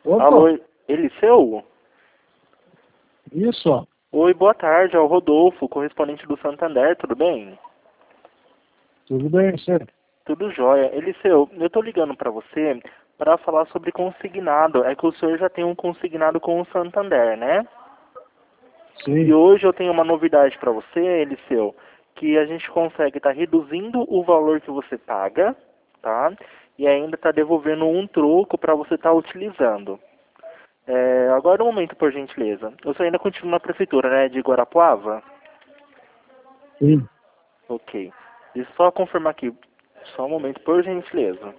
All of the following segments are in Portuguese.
Opa, Alô, Eliseu? isso, ó. Oi, boa tarde, é o Rodolfo, correspondente do Santander, tudo bem? Tudo bem, certo? Tudo jóia. Eliseu, eu tô ligando para você para falar sobre consignado. É que o senhor já tem um consignado com o Santander, né? E Sim. hoje eu tenho uma novidade para você, Eliseu, que a gente consegue estar reduzindo o valor que você paga, tá? E ainda tá devolvendo um troco para você estar utilizando. Agora um momento, por gentileza. Você ainda continua na prefeitura, né, de Guarapuava? Sim. Ok. Deixa eu só confirmar aqui. Só um momento, por gentileza.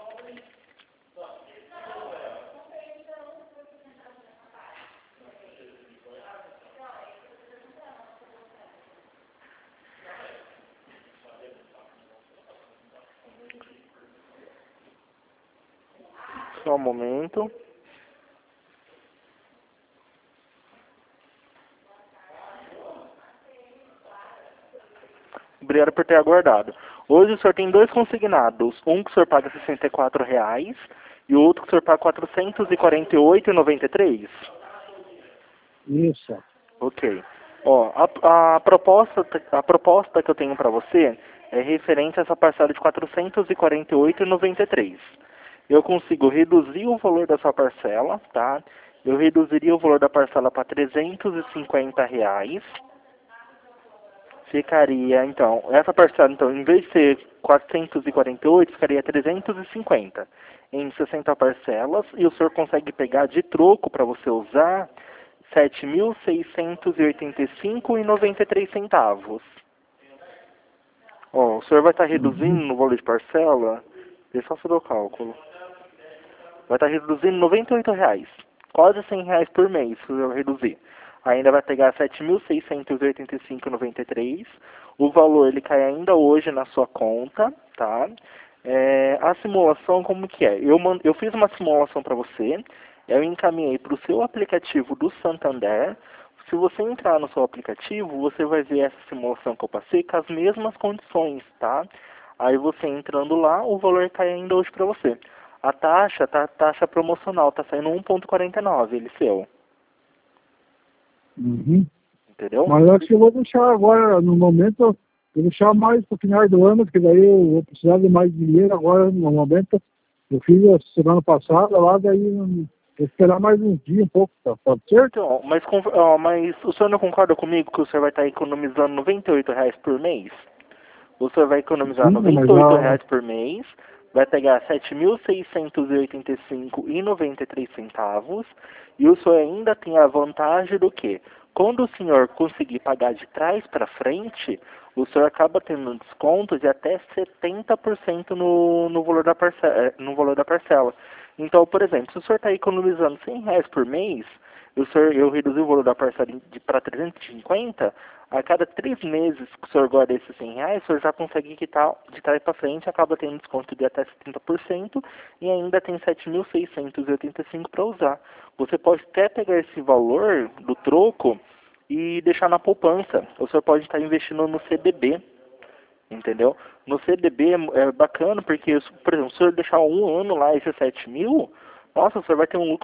Só um momento. Obrigado por ter aguardado. Hoje o senhor tem dois consignados. Um que o senhor paga R$ 64 e o outro que o senhor paga R$ 448,93. Isso. Ok. Ó, a proposta que eu tenho para você é referente a essa parcela de R$ 448,93. Eu consigo reduzir o valor da sua parcela, tá? Eu reduziria o valor da parcela para R$ 350. Ficaria, então, essa parcela, então, em vez de ser 448, ficaria 350 em 60 parcelas, e o senhor consegue pegar de troco para você usar 7.685,93 centavos. Ó, o senhor vai estar reduzindo Uhum. no valor de parcela, deixa eu só fazer o cálculo, vai estar reduzindo R$ 98, quase R$ 100 por mês, se eu reduzir. Ainda vai pegar 7.685,93. O valor ele cai ainda hoje na sua conta, tá? A simulação como que é? Eu fiz uma simulação para você, eu encaminhei para o seu aplicativo do Santander. Se você entrar no seu aplicativo, você vai ver essa simulação que eu passei com as mesmas condições, tá? Aí você entrando lá, o valor cai ainda hoje para você. A taxa, taxa promocional, tá saindo 1,49, Eliseu. Uhum. Entendeu? Mas acho que eu vou deixar agora, no momento, eu vou deixar mais para o final do ano, porque daí eu vou precisar de mais dinheiro agora, no momento. Eu fiz a semana passada lá, daí vou esperar mais uns dias, um pouco, tá? Pode ser? Então, mas o senhor não concorda comigo que o senhor vai estar economizando R$ 98 por mês? O senhor vai economizar Sim, mas R$ 98 por mês, vai pegar 7.685,93 centavos, e o senhor ainda tem a vantagem do quê? Quando o senhor conseguir pagar de trás para frente, o senhor acaba tendo um desconto de até 70% no valor da parcela. Então, por exemplo, se o senhor está economizando R$ 100 por mês, eu reduzi o valor da parcela para 350, a cada 3 meses que o senhor guarda esses R$ 100, o senhor já consegue quitar de trás para frente, acaba tendo desconto de até 70% e ainda tem 7.685 para usar. Você pode até pegar esse valor do troco e deixar na poupança. O senhor pode estar investindo no CDB, entendeu? No CDB é bacana porque, por exemplo, se o senhor deixar um ano lá esses 7.000, nossa, o senhor vai ter um lucro